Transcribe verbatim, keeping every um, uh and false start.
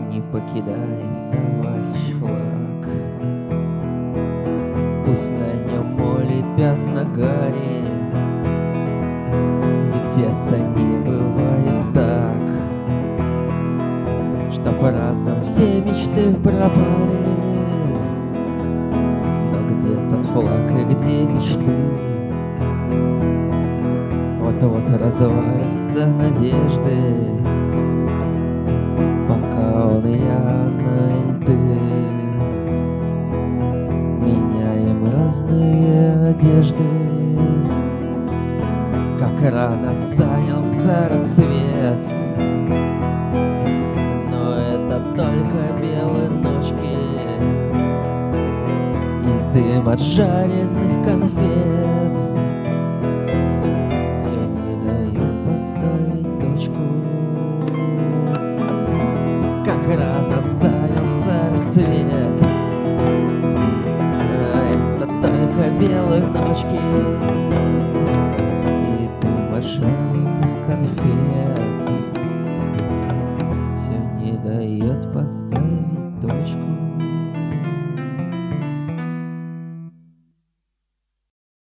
Не покидай, товарищ, флаг. Пусть на нем моли пятна гари, ведь это не бывает так, чтоб разом все мечты пропали. Но где тот флаг и где мечты? Вот-вот развалится надежды, пока он и я на льды. Меняем разные одежды, как рано занялся рассвет. Но это только белые ночки и дым от жареных конфет. Все не дает поставить точку, как рано занялся рассвет. А это только белые ночки и дым от жареных конфет. Все не дает поставить точку.